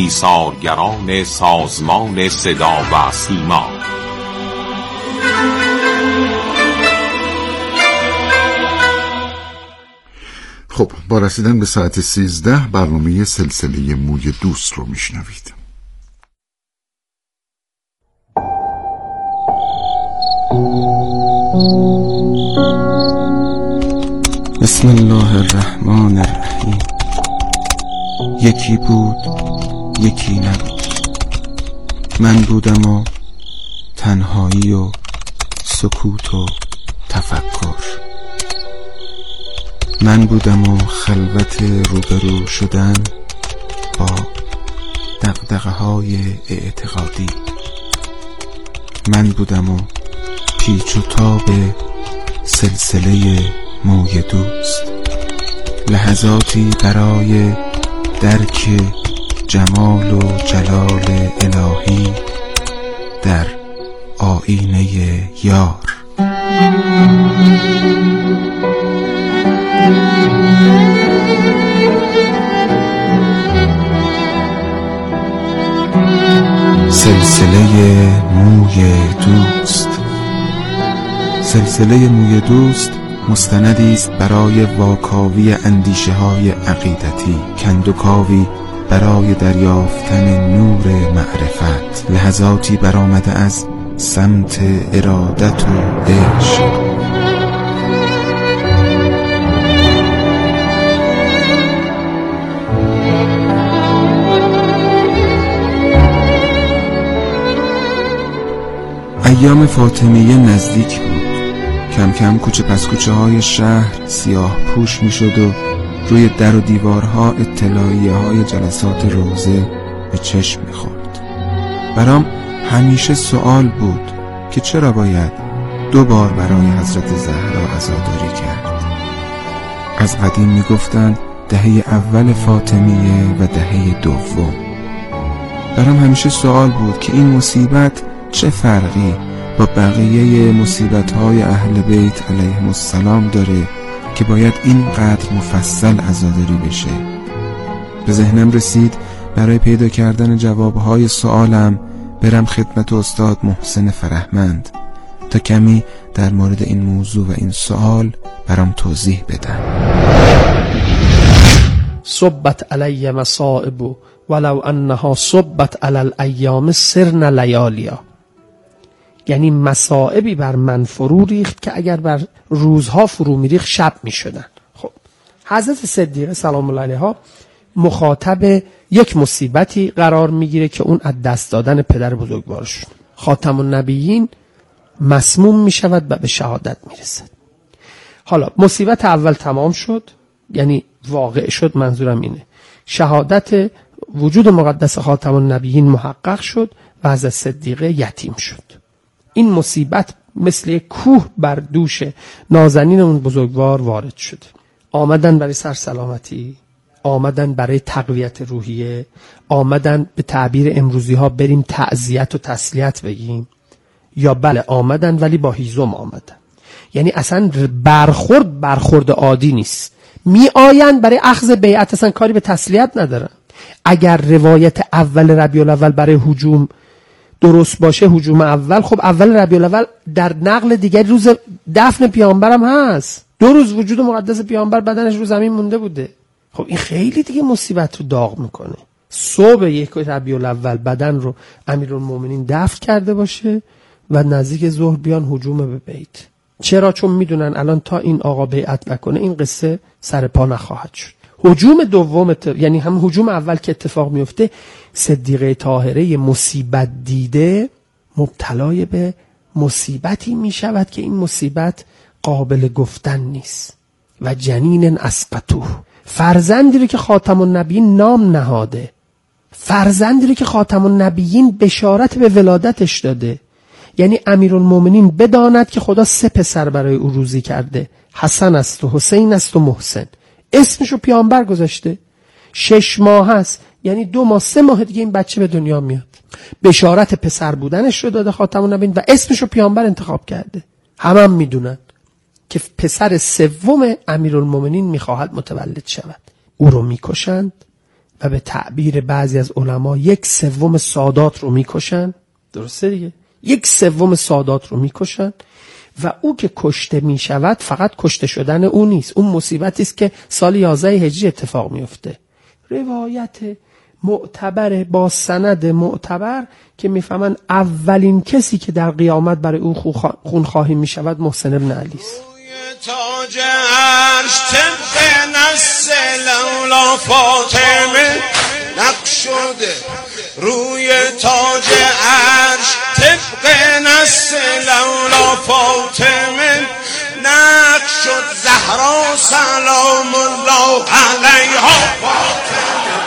ایثارگران سازمان صدا و سیما. خب، با رسیدن به ساعت 13 برنامه سلسله موی دوست رو میشنوید. بسم الله الرحمن الرحیم. یکی بود یکی نبود، من بودم و تنهایی و سکوت و تفکر، من بودم و خلوت روبرو شدن با دغدغه‌های اعتقادی، من بودم و پیچ و تاب سلسله موی دوست، لحظاتی برای درک جمال و جلال الهی در آیینه یار. سلسله موی دوست. سلسله موی دوست مستندی است برای واکاوی اندیشه های عقیدتی، کندوکاوی برای دریافتن نور معرفت، لحظاتی برآمده از سمت ارادت و عشق. ایام فاطمیه نزدیک بود. کم کم کوچه پس کوچه های شهر سیاه پوش می شد و روی در و دیوارها اطلاعیه های جلسات روزه به چشم می خورد. برام همیشه سوال بود که چرا باید 2 بار برای حضرت زهرا عزاداری کرد. از قدیم می گفتن دهه اول فاطمیه و دهه دوم. برام همیشه سوال بود که این مصیبت چه فرقی با بقیه مصیبت‌های اهل بیت علیهم السلام داره که باید اینقدر مفصل عزاداری بشه. به ذهنم رسید برای پیدا کردن جوابهای سوالم برم خدمت استاد محسن فرهمند تا کمی در مورد این موضوع و این سوال برام توضیح بدن. صبت علی مصائب ولو انها صبت علی الایام سرن لیالیا. یعنی مصائبی بر من فرو ریخت که اگر بر روزها فرو میریخت شب میشدن. خب حضرت صدیقه سلام الله علیها مخاطب یک مصیبتی قرار میگیره که اون از دست دادن پدر بزرگوارشون، خاتم النبیین، مسموم میشود و به شهادت میرسد. حالا مصیبت اول تمام شد، یعنی واقع شد، منظورم اینه شهادت وجود مقدس خاتم النبیین محقق شد و حضرت صدیقه یتیم شد. این مصیبت مثل یک کوه بر دوش نازنین اون بزرگوار وارد شد. آمدن برای سرسلامتی، آمدن برای تقویت روحیه، آمدن به تعبیر امروزی ها بریم تعزیت و تسلیت بگیم، یا بله آمدن ولی با هیزم آمدن. یعنی اصلا برخورد عادی نیست. می آین برای اخذ بیعت، اصلا کاری به تسلیت ندارن. اگر روایت اول ربیع الاول برای هجوم درست باشه، هجوم اول، خب اول ربیع الاول در نقل دیگری روز دفن پیامبرم هست. 2 روز وجود مقدس پیامبر بدنش رو زمین مونده بوده. خب این خیلی دیگه مصیبت رو داغ میکنه. صبح 1 ربیع الاول بدن رو امیرالمومنین دفن کرده باشه و نزدیک ظهر بیان هجوم به بیت. چرا؟ چون میدونن الان تا این آقا بیعت نکنه این قصه سر پا نخواهد شد. هجوم دوم یعنی هم هجوم اول که اتفاق میفته، صدیقه طاهره مصیبت دیده مبتلای به مصیبتی میشود که این مصیبت قابل گفتن نیست. و جنین اسقطوه، فرزندی رو که خاتم النبیین نام نهاده، فرزندی رو که خاتم النبیین بشارت به ولادتش داده. یعنی امیرالمومنین بداند که خدا 3 پسر برای او روزی کرده، حسن است و حسین است و محسن. اسمشو پیامبر گذاشته. 6 ماه هست، یعنی 2 ماه 3 ماه دیگه این بچه به دنیا میاد. بشارت پسر بودنش رو داده خاتم النبیین و اسمشو پیامبر انتخاب کرده. هم میدونن که پسر 3 امیرالمومنین میخواهد متولد شود. او رو میکشند و به تعبیر بعضی از علما 1/3 سادات رو میکشن. درسته دیگه؟ 1/3 سادات رو میکشن و او که کشته میشود فقط کشته شدن او نیست، اون مصیبتی است که سال 11 هجری اتفاق میفته. روایت معتبر با سند معتبر که میفهمن اولین کسی که در قیامت برای او خونخواهی میشود محسن ابن علی است. تاج عرش طبق نص لولا فاطمه نقش شده، روی تاج عرش طبق نص لولا فاطمه نقش شد، زهرا سلام الله علیها فاطمه.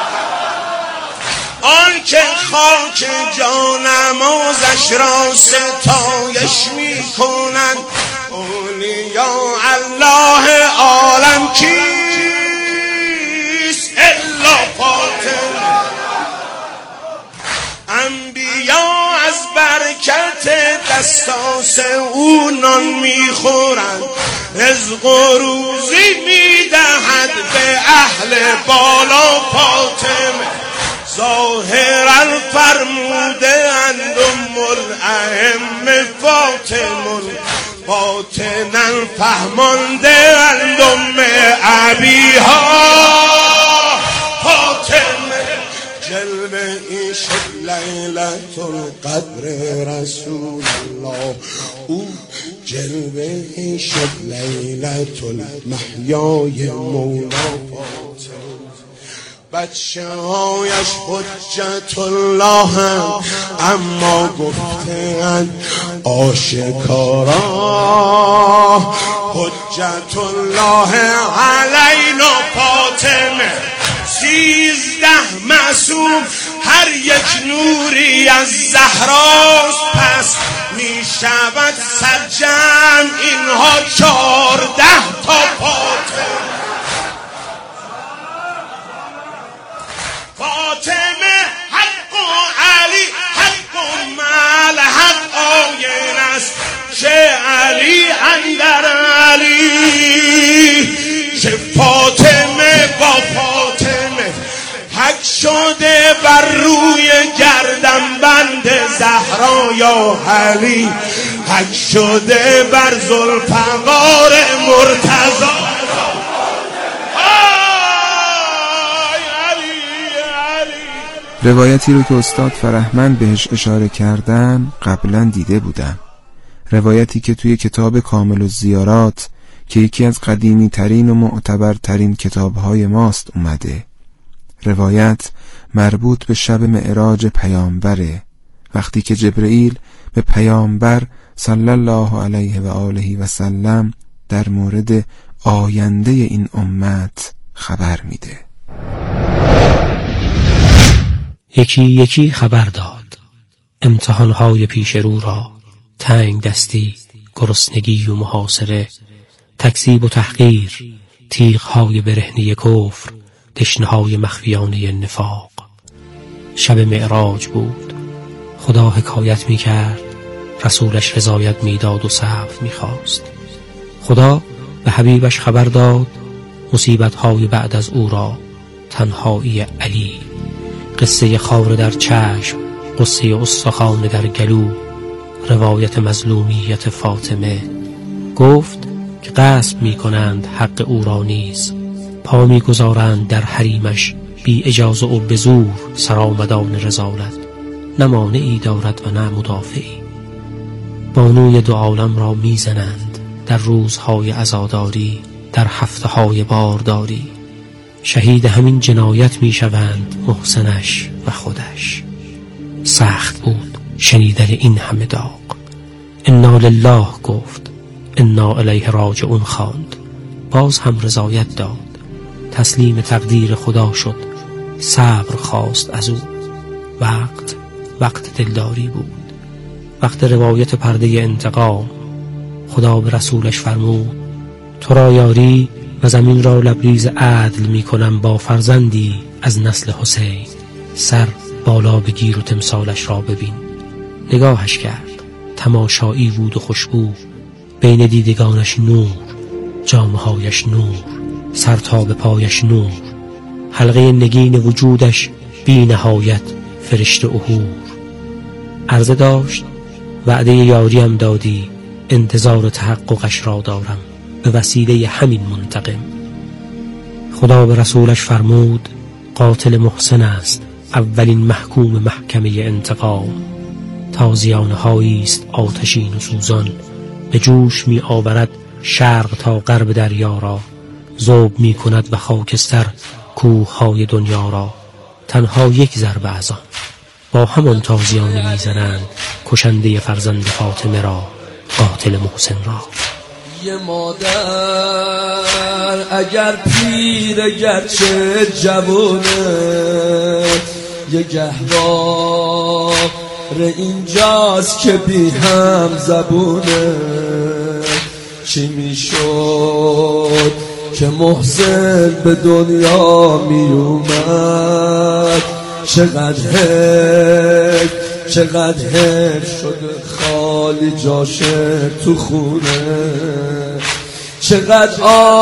آن که خاک جانمازش را ستایش می کنند، اولیاء الله عالم کیست الا فاطمه. انبیا از برکت دستاس او نان میخورند، رزق و روزی میدهد به اهل بالا فاطمه. ظاهرا فرموده اند ام الائمه فاطمه، باطنا فهمانده اند ام ابیها فاطمه. جلوه ای شد لیلت القدر رسول الله، او جلوه ای شد لیلت المحیای مولا فاطمه. بچه هایش حجت الله هم اما گفتند آشکارا، حجت الله علینا فاطمه. 13 معصوم هر یک نوری از زهراست، پس می شود سرجم اینها 14 تا فاطمه. فاطمه حق و علی حق و مال حق آین است، چه علی اندر علی، چه فاطمه با فاطمه. حق شده بر روی گردن بند زهرا یا علی، حق شده بر ذوالفقار مرتضی. روایتی رو که استاد فرهمند بهش اشاره کردن قبلا دیده بودم. روایتی که توی کتاب کامل الزیارات که یکی از قدیمی ترین و معتبرترین کتابهای ماست اومده. روایت مربوط به شب معراج پیامبره، وقتی که جبرئیل به پیامبر صلی الله علیه و آله و سلم در مورد آینده این امت خبر میده. یکی یکی خبر داد امتحانهای پیش رو را، تنگ دستی، گرسنگی و محاصره، تکذیب و تحقیر، تیغهای برهنه کفر، دشنه‌های مخفیانه نفاق. شب معراج بود. خدا حکایت می کرد، رسولش رضایت می داد و صبر می خواست. خدا به حبیبش خبر داد مصیبت‌های بعد از او را، تنهایی علی، قصه خار در چشم، قصه استخوان در گلو، روایت مظلومیت فاطمه. گفت که غصب می کنند حق او را نیز، پا می گذارند در حریمش بی اجازه و به زور سرآمدان رذالت، نه مانعی دارد و نه مدافعی. بانوی دو عالم را می زنند در روزهای عزاداری، در هفته‌های بارداری. شهید همین جنایت می شوند محسنش و خودش. سخت بود شنیدن این همه داغ. انا لله گفت، انا الیه راجعون خواند، باز هم رضایت داد، تسلیم تقدیر خدا شد، صبر خواست از او. وقت دلداری بود، وقت روایت پرده انتقام. خدا به رسولش فرمود تو را یاری و زمین را لبریز عدل می کنم با فرزندی از نسل حسین. سر بالا بگیر و تمثالش را ببین. نگاهش کرد، تماشایی بود و خوشبو، بین دیدگانش نور، جامه‌هایش نور، سر تا به پایش نور. حلقه نگین وجودش بی نهایت فرشته اهور. عرضه داشت وعده یاریم دادی، انتظار تحققش را دارم به وسیله همین منتقم. خدا به رسولش فرمود قاتل محسن است اولین محکوم محکمه انتقام. تازیانه هاییست آتشین و سوزان، به جوش می آورد شرق تا غرب دریا را. ذوب می کند و خاکستر کوه های دنیا را. تنها یک ضربه از آن با همان تازیانه می زنند کشنده فرزند فاطمه را، قاتل محسن را. یه مادر اگر پیر گرچه جوونه، یه گهوار اینجاست که بی هم زبونه. چی میشد که محسن به دنیا می اومد؟ چقدر حیف شده خالی جاشه تو خونه. چقدر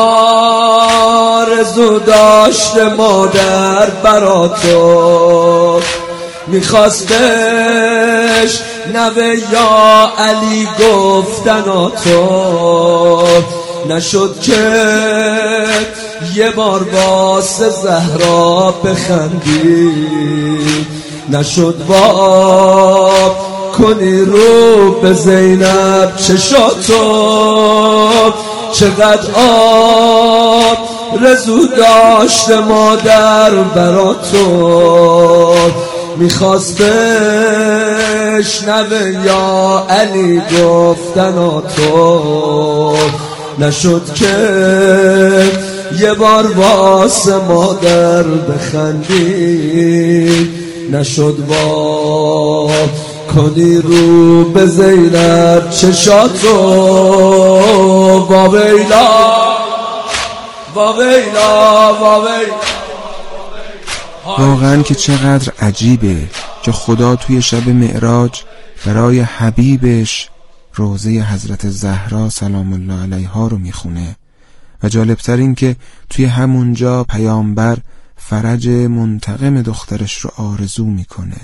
آرزو داشته مادر برا تو، میخواستش نوه یا علی گفتن تو. نشد که یه بار واسه زهرا بخندی، نشد واب کنی رو به زینب چشاتو. چقدر آرزو داشت مادر برا تو، میخواست بشنوه یا علی گفتن تو. نشد که یه بار واسه مادر بخندی، نشد وا کنی رو به زینب چشاتو. واویلا واویلا واویلا. واقعا که چقدر عجیبه که خدا توی شب معراج برای حبیبش روضه حضرت زهرا سلام الله علیها رو میخونه و جالبتر این که توی همونجا پیامبر فرج منتقم دخترش رو آرزو میکنه.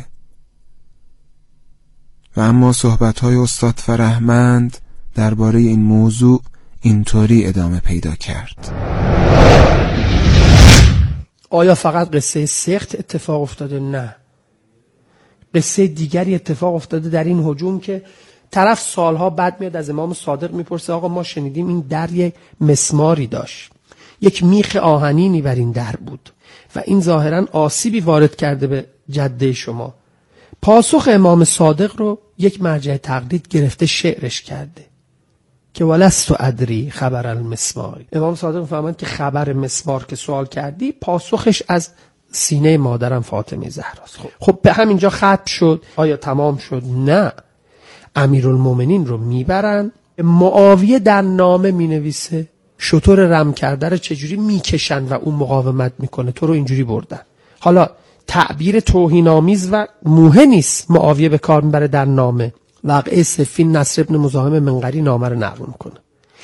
و اما صحبت‌های استاد فرهمند درباره این موضوع اینطوری ادامه پیدا کرد. آیا فقط قصه سخت اتفاق افتاده؟ نه، قصه دیگری اتفاق افتاده در این هجوم که طرف سالها بعد میاد از امام صادق میپرسه آقا ما شنیدیم این در یک مسماری داشت، یک میخ آهنینی بر این در بود و این ظاهرا آسیبی وارد کرده به جده شما. پاسخ امام صادق رو یک مرجع تقلید گرفته شعرش کرده که ولست ادری خبر المسمار. امام صادق فهمند که خبر مسمار که سوال کردی پاسخش از سینه مادرم فاطمه زهراست. خب به همینجا ختم شد؟ آیا تمام شد؟ نه، امیرالمومنین رو میبرن. معاویه در نامه مینویسه شطور رم کرده رو چجوری میکشن و اون مقاومت میکنه، تو رو اینجوری بردن. حالا تعبیر توهین‌آمیز و موهه نیست معاویه به کار میبره در نامه. واقعه صفین نصر ابن مزاحم منقری نامه رو نقل میکنه.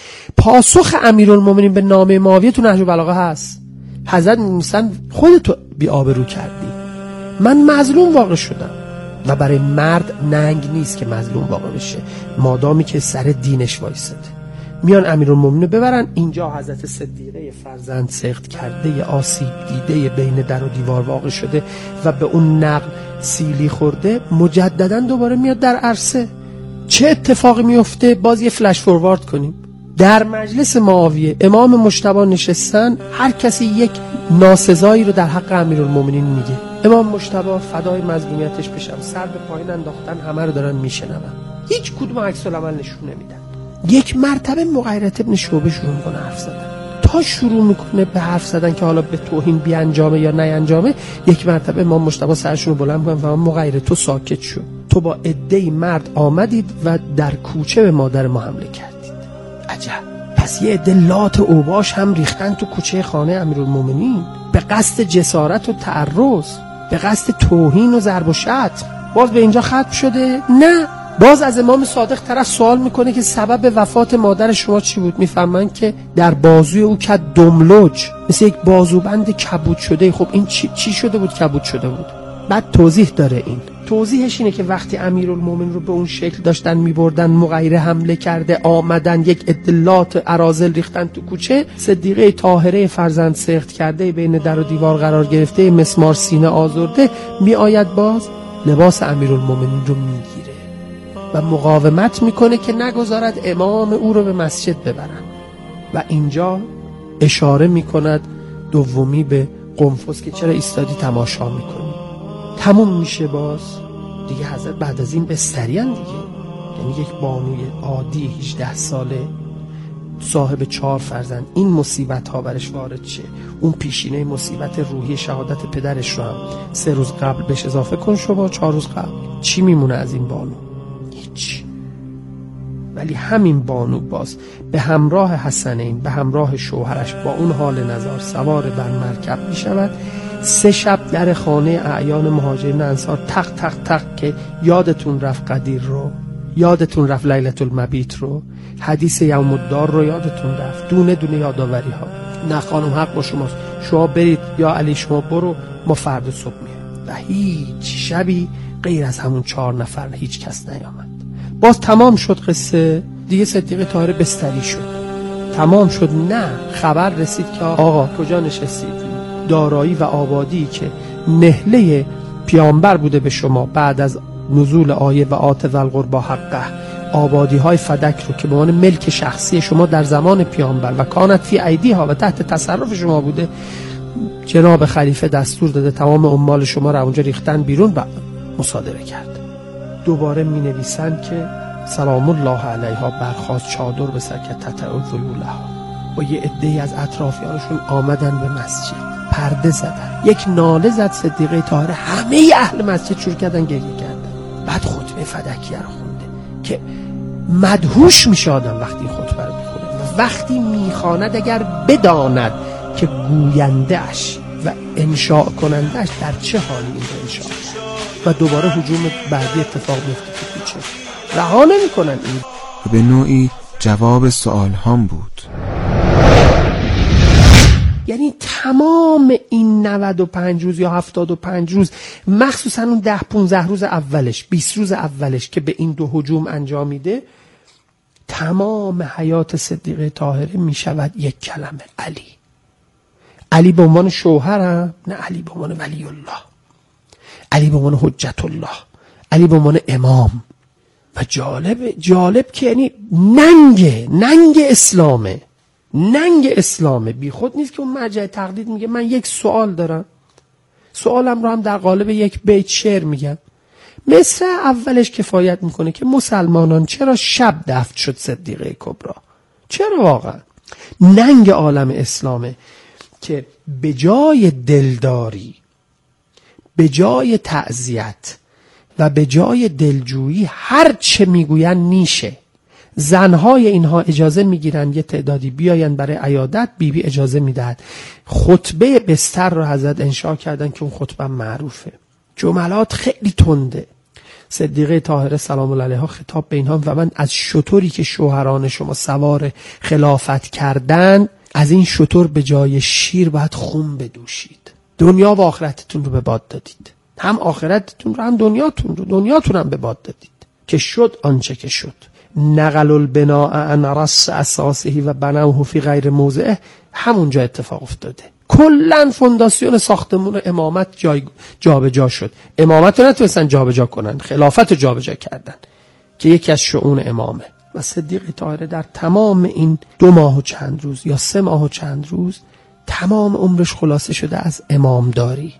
پاسخ امیرالمومنین به نامه معاویه تو نهج البلاغه هست. حضرت میگن خودتو بی آبرو کردی، من مظلوم واقع شدم. و برای مرد ننگ نیست که مظلوم واقع بشه مادامی که سر دینش وایساده. میان امیرالمومنین ببرن اینجا حضرت صدیقه فرزند سخت کرده آسیب دیده بین در و دیوار واقع شده و به اون نقل سیلی خورده، مجددا دوباره میاد در عرصه. چه اتفاقی میفته؟ باز یه فلش فوروارد کنیم. در مجلس معاویه امام مجتبی نشستن، هر کسی یک ناسزایی رو در حق امیرالمومنین میگه. امام مجتبی فدای مظلومیتش بشم سر به پایین انداختن، همه رو دارن میشنون، هیچ کدوم عکس العمل نشون نمیدن. یک مرتبه مغیرت ابن شعبه شروع میکنه حرف زدن. تا شروع میکنه به حرف زدن که حالا به توهین بیانجامه یا نیانجامه، یک مرتبه امام مجتبی سرشون رو بلند میکنه و مغیرت تو ساکت شو، تو با عده‌ای مرد آمدید و در کوچه به مادر ما حمله کردید. عجب. پس یه عده لات اوباش هم ریختن تو کوچه خانه امیرالمومنین به قصد جسارت و تعرض، به قصد توهین و ضرب و شتم. باز به اینجا ختم شده؟ نه، باز از امام صادق طرف سوال میکنه که سبب وفات مادر شما چی بود؟ میفهمن که در بازوی او که دملج، مثل یک بازوبند کبود شده. خب این چی شده بود کبود شده بود؟ بعد توضیح داره. این توضیحش اینه که وقتی امیرالمومنین رو به اون شکل داشتن میبردن، مغیره حمله کرده، آمدن یک اطلاعات اراذل ریختن تو کوچه، صدیقه طاهره فرزند سخت کرده بین در و دیوار قرار گرفته، مسمار سینه آزرده، میآید باز لباس امیرالمومنین رو میگیره و مقاومت میکنه که نگذارد امام او رو به مسجد ببرن. و اینجا اشاره میکند دومی به قنفس که چرا ایستادی تماشا میکنی. تموم میشه باز دیگه. حضرت بعد از این بستریان دیگه، یعنی یک بانوی عادی 18 ساله صاحب 4 فرزند، این مصیبت ها برش وارد شه، اون پیشینه مصیبت روحی شهادت پدرش رو هم 3 روز قبل بهش اضافه کن، شما 4 روز قبل، چی میمونه از این بانو؟ هیچ. ولی همین بانو باز به همراه حسنین، به همراه شوهرش، با اون حال نزار سوار بر مرکب میشود. 3 شب در خانه اعیان مهاجرین انصار تق تق تق که یادتون رفت قدیر رو، یادتون رفت لیلة المبیت رو، حدیث یوم الدار رو یادتون رفت، دونه دونه یادآوری ها. نه خانم حق با شماست، شما برید، یا علی شما برو، ما فردا صبح میایم. و هیچ شبی غیر از همون 4 نفر هیچ کس نیامد. باز تمام شد قصه دیگه. صدیقه طاهره بستری شد، تمام شد. نه، خبر رسید که آقا کجا نشستید؟ دارایی و آبادی که نهله پیامبر بوده به شما بعد از نزول آیه و آت ذی القربی حقه، آبادی های فدک رو که به عنوان ملک شخصی شما در زمان پیامبر و کانت فی ایدیها و تحت تصرف شما بوده، جناب خلیفه دستور داده تمام عمال شما رو اونجا ریختن بیرون و مصادره کرد. دوباره می نویسند که سلام الله علیها برخواست چادر به سر که تتعو ذلولها، با یه عده‌ای از اطرافیانشون آمدن به مسجد، پرده زدن، یک ناله زد صدیقه طاهره، همه اهل مسجد شروع کردن گریه کردن. بعد خطبه فدکیه رو خونده که مدهوش میشه آدم وقتی خطبه رو میخونه و وقتی میخواند اگر بداند که گوینده اش و انشاء کننده اش در چه حالی این رو انشاء کرد. و دوباره هجوم بعدی اتفاق میفته تو کوچه، رها نمیکنن. این به نوعی جواب سوال هم بود. یعنی تمام این 95 روز یا 75 روز، مخصوصا اون 10-15 روز اولش، 20 روز اولش که به این 2 هجوم انجام میده، تمام حیات صدیقه طاهره میشود یک کلمه: علی. علی به عنوان شوهرم، نه، علی به عنوان ولی الله، علی به عنوان حجت الله، علی به عنوان امام. و جالب که یعنی ننگ اسلامه، ننگ اسلامه، بی خود نیست که اون مرجع تقلید میگه من یک سوال دارم، سوالم رو هم در قالب یک بیت شعر میگم. مصرع اولش کفایت میکنه که مسلمانان چرا شب دفن شد صدیقه کبرا؟ چرا واقعا؟ ننگ عالم اسلامه که به جای دلداری، به جای تعزیت و به جای دلجویی هر چه میگوین نیشه. زنهای اینها اجازه میگیرن یه تعدادی بیاین برای عیادت، بیبی اجازه میدهد. خطبه بستر رو حضرت انشاء کردن که اون خطبه معروفه، جملات خیلی تنده. صدیقه طاهره سلام الله علیها خطاب به اینها: و من از شتری که شوهران شما سوار خلافت کردن، از این شتر به جای شیر باید خون بدوشید. دنیا و آخرتتون رو به باد دادید، هم آخرتتون رو هم دنیاتون هم به باد دادید که شد آنچه که شد. نقل البناء عن رأس اساسه و بنوه فی غیر موضعه، همونجا اتفاق افتاده. کلن فونداسیون ساختمون امامت جابجا شد. امامت رو نتونستن جابجا کنن، خلافت رو جابجا کردن که یکی از شؤون امامه. و صدیقه طاهره در تمام این 2 ماه و چند روز یا 3 ماه و چند روز تمام عمرش خلاصه شده از امامداری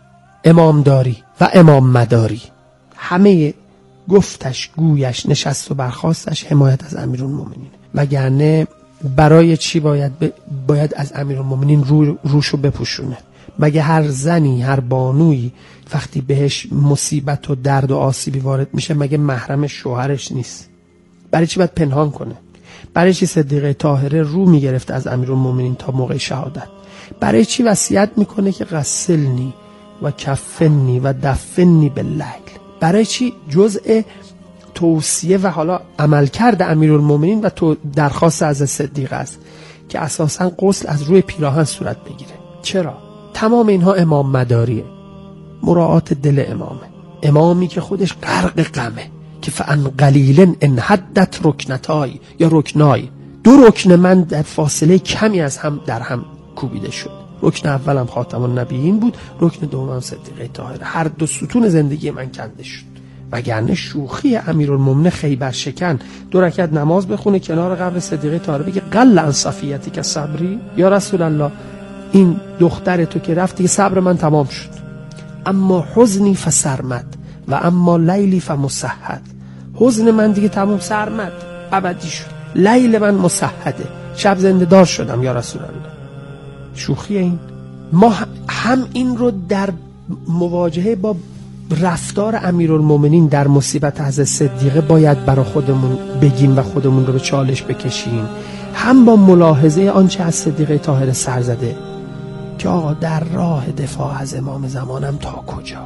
و امام مداری. همه گفتش، گویش، نشست و برخاستش حمایت از امیرالمومنین. وگرنه برای چی باید از امیرالمومنین روشو بپوشونه؟ مگه هر زنی، هر بانوی وقتی بهش مصیبت و درد و آسیبی وارد میشه مگه محرم شوهرش نیست؟ برای چی باید پنهان کنه؟ برای چی صدیقه طاهره رو میگرفت از امیرالمومنین تا موقع شهادت؟ برای چی وصیت میکنه که غسلنی و کفنی و دفنی باللیل؟ برای چی جزء توصیه و حالا عملکرد امیرالمومنین و درخواست از صدیق است که اساساً غسل از روی پیراهن صورت بگیره. چرا؟ تمام اینها امام مداریه، مراعات دل امامی که خودش غرق غمه که فان قلیل ان حدت رکنتای یا رکنای، 2 رکن من در فاصله کمی از هم در هم کوبیده شد. رکن اولم خاتم النبیین بود، رکن دومم صدیقه طاهره. هر 2 ستون زندگی من کنده شد. وگرنه شوخی امیرالمومنین خیبر شکن 2 رکعت نماز بخونه کنار قبر صدیقه طاهره بگه قل عن صفیتی که صبری، یا رسول الله این دختر تو که رفت دیگه صبر من تمام شد، اما حزنی فسرمد و اما لیلی فمسحد، حزن من دیگه تمام سرمد ابدی شد، لیل من مسحده، شب زنده دار شدم یا رسول الله. شوخی این. ما هم این رو در مواجهه با رفتار امیرالمومنین در مصیبت حضرت صدیقه باید برای خودمون بگیم و خودمون رو به چالش بکشیم، هم با ملاحظه آنچه از صدیقه طاهره سر زده که آقا در راه دفاع از امام زمانم تا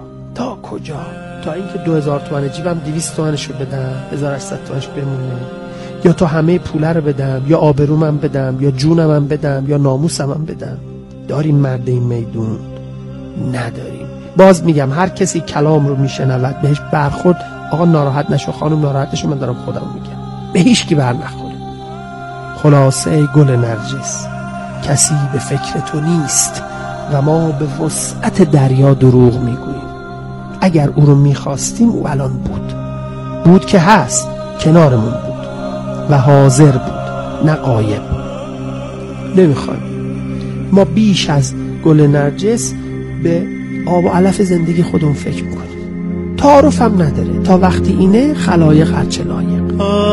کجا تا اینکه 2000 تومن جیبم 200 تومنشو بدم، 1800 تومنش بمونه، یا تا همه پوله رو بدم، یا آبرومم بدم، یا جونمم بدم، یا ناموسمم بدم. داریم مرد این میدون؟ نداریم. باز میگم هر کسی کلام رو میشنود بهش برخورد، آقا ناراحت نشو، خانم ناراحت نشو، من دارم خودم میگم، به هیچ کی بر نخوره. خلاصه ای گل نرجس، کسی به فکر تو نیست و ما به وسعت دریا دروغ میگوییم. اگر او رو میخواستیم او الان بود که هست، کنارمون بود و حاضر بود، نه غایب. نمیخوایم ما بیش از گل نرجس به آب و علف زندگی خودمون فکر میکنیم. تعارف هم نداره تا وقتی اینه خلایق هرچه لایق.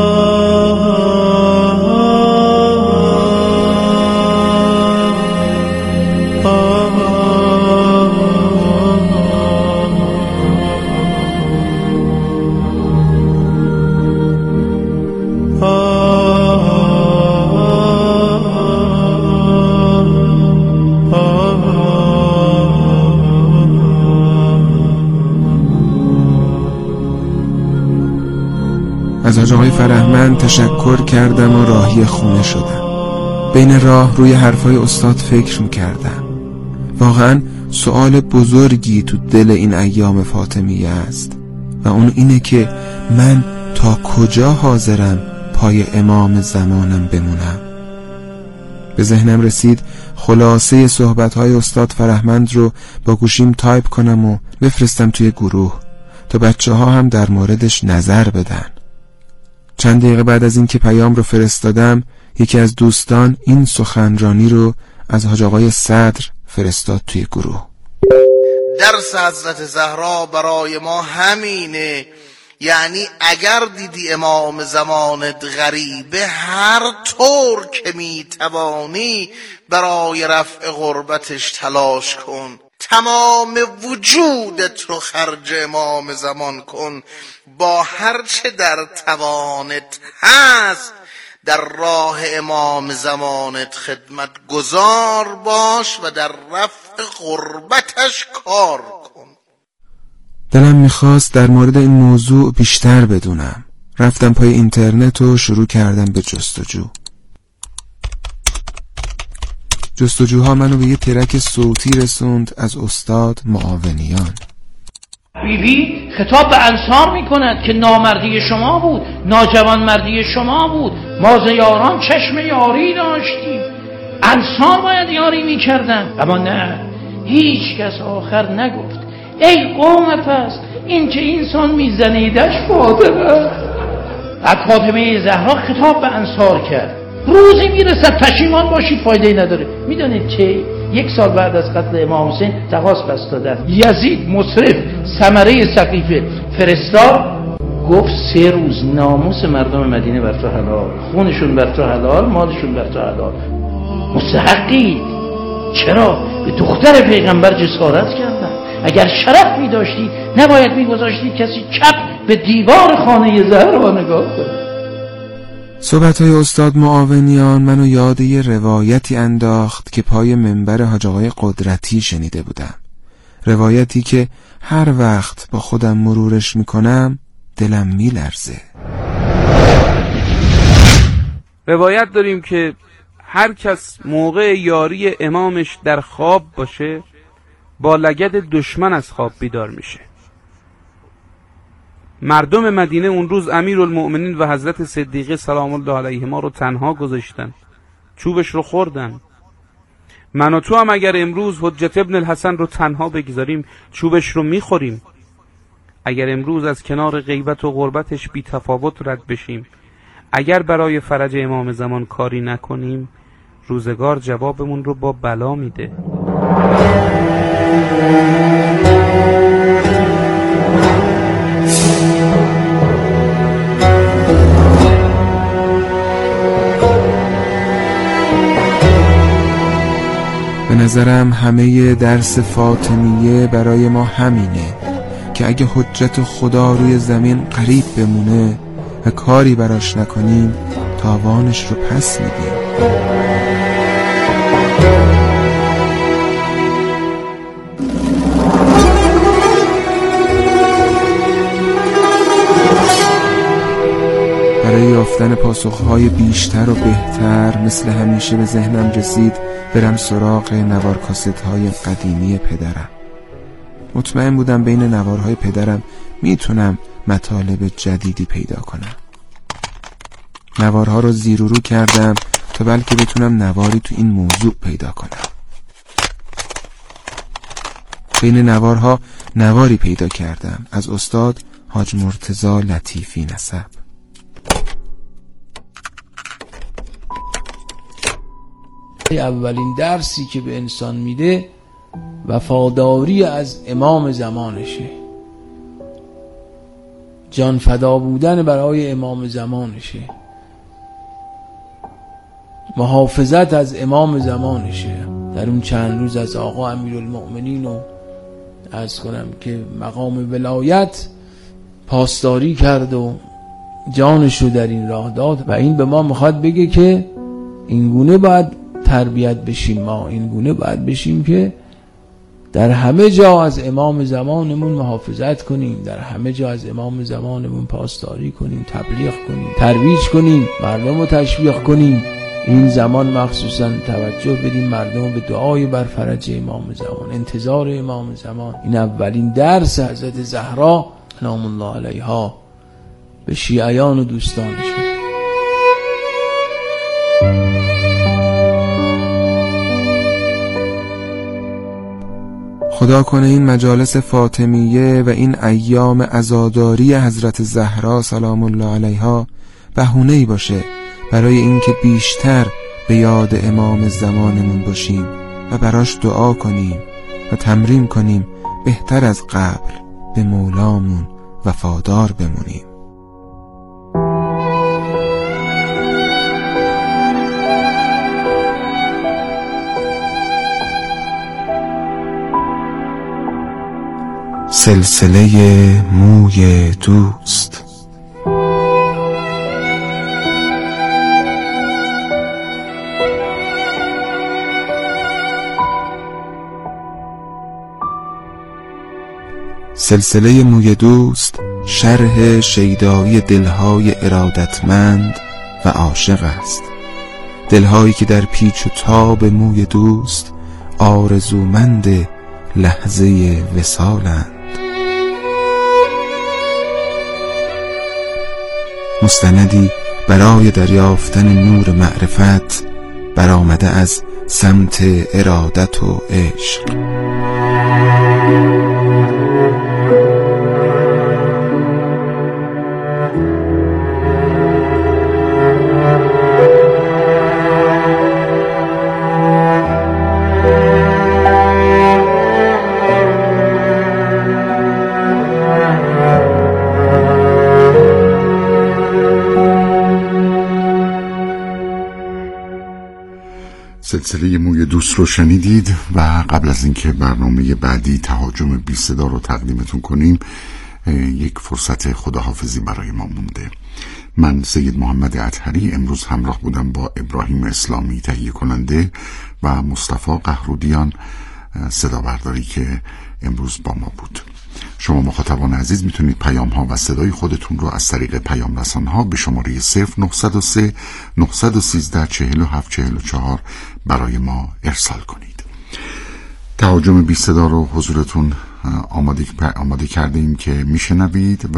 از حاج آقای فرهمند تشکر کردم و راهی خونه شدم. بین راه روی حرفای استاد فکر میکردم. واقعا سوال بزرگی تو دل این ایام فاطمیه است و اون اینه که من تا کجا حاضرم پای امام زمانم بمونم. به ذهنم رسید خلاصه صحبت‌های استاد فرهمند رو با گوشیم تایپ کنم و بفرستم توی گروه تا بچه‌ها هم در موردش نظر بدن. چند دقیقه بعد از این که پیام رو فرستادم، یکی از دوستان این سخنرانی رو از حاج آقای صدر فرستاد توی گروه. درس حضرت زهرا برای ما همینه، یعنی اگر دیدی امام زمانت غریبه، هر طور که میتوانی برای رفع غربتش تلاش کن، تمام وجودت رو خرج امام زمان کن، با هرچه در توانت هست در راه امام زمانت خدمت گزار باش و در رفع غربتش کار کن. دلم میخواست در مورد این موضوع بیشتر بدونم. رفتم پای اینترنت و شروع کردم به جستجوها منو به یه ترک صوتی رسوند از استاد معاونیان. بیبی خطاب به انصار میکند که نامردی شما بود، ناجوانمردی شما بود، ما ز یاران چشم یاری داشتیم، انصار باید یاری میکردن. اما نه، هیچ کس آخر نگفت ای قوم پس این که اینسان میزنیدش فاطمه. از فاطمه زهرا خطاب به انصار کرد، روزی میرسد پشیمان باشید فایده نداره. میدونید چه؟ 1 سال بعد از قتل امام حسین تقاص بس دادن. یزید مصرف ثمره سقیفه فرستاد، گفت 3 روز ناموس مردم مدینه بر تو حلال، خونشون بر تو حلال، مالشون بر تو حلال، مستحقی. چرا؟ به دختر پیغمبر جسارت کردن. اگر شرف می داشتید نباید می گذاشتید کسی چپ به دیوار خانه زهرا نگاه کنه. صحبت‌های استاد معاونیان منو یاد یه روایتی انداخت که پای منبر حاج آقای قدرتی شنیده بودم. روایتی که هر وقت با خودم مرورش میکنم دلم میلرزه. روایت داریم که هر کس موقع یاری امامش در خواب باشه با لگد دشمن از خواب بیدار میشه. مردم مدینه اون روز امیرالمؤمنین و حضرت صدیقه سلام الله علیهما رو تنها گذاشتن، چوبش رو خوردن. من و تو هم اگر امروز حجت ابن الحسن رو تنها بگذاریم چوبش رو میخوریم. اگر امروز از کنار غیبت و غربتش بی تفاوت رد بشیم، اگر برای فرج امام زمان کاری نکنیم، روزگار جوابمون رو با بلا میده. به نظرم همه درس فاطمیه برای ما همینه که اگه حجت خدا روی زمین غریب بمونه و کاری براش نکنیم تاوانش رو پس میدیم. برای یافتن پاسخهای بیشتر و بهتر مثل همیشه به ذهنم رسید برم سراغ نوار کاست‌های قدیمی پدرم. مطمئن بودم بین نوارهای پدرم میتونم مطالب جدیدی پیدا کنم. نوارها رو زیر و رو کردم تا بلکه بتونم نواری تو این موضوع پیدا کنم. بین نوارها نواری پیدا کردم از استاد حاج مرتضی لطیفی نسب. اولین درسی که به انسان میده وفاداری از امام زمانشه، جان فدا بودن برای امام زمانشه، محافظت از امام زمانشه. در اون چند روز از آقا امیرالمؤمنین رو عرض کنم که مقام ولایت پاسداری کرد و جانش رو در این راه داد و این به ما میخواد بگه که اینگونه باید تربیت بشیم، ما اینگونه باید بشیم که در همه جا از امام زمانمون محافظت کنیم، در همه جا از امام زمانمون پاسداری کنیم، تبلیغ کنیم، ترویج کنیم، مردم رو تشویق کنیم. این زمان مخصوصا توجه بدیم مردم رو به دعای بر فرج امام زمان، انتظار امام زمان. این اولین درس حضرت زهرا سلام الله علیها به شیعیان و دوستانش. خدا کنه این مجالس فاطمیه و این ایام عزاداری حضرت زهرا سلام الله علیها بهونه‌ای باشه برای اینکه بیشتر به یاد امام زمانمون باشیم و براش دعا کنیم و تمرین کنیم بهتر از قبل به مولامون وفادار بمونیم. سلسله موی دوست. سلسله موی دوست شرح شیدایی دلهای ارادتمند و عاشق است، دلهایی که در پیچ و تاب موی دوست آرزومند لحظه وصالند. مستندی برای دریافتن نور معرفت برآمده از سمت ارادت و عشق. سلسله موی دوست رو شنیدید و قبل از اینکه برنامه بعدی تهاجم بی صدا رو تقدیمتون کنیم یک فرصت خداحافظی برای ما مونده. من سید محمد اطهری امروز همراه بودم با ابراهیم اسلامی تهیه کننده و مصطفی قهرودیان صدا برداری که امروز با ما بود. شما مخاطبان عزیز میتونید پیام ها و صدای خودتون رو از طریق پیام رسان ها به شماره 0903 913 4744 برای ما ارسال کنید. تهاجم بی صدا رو حضورتون آماده کرده ایم که میشنوید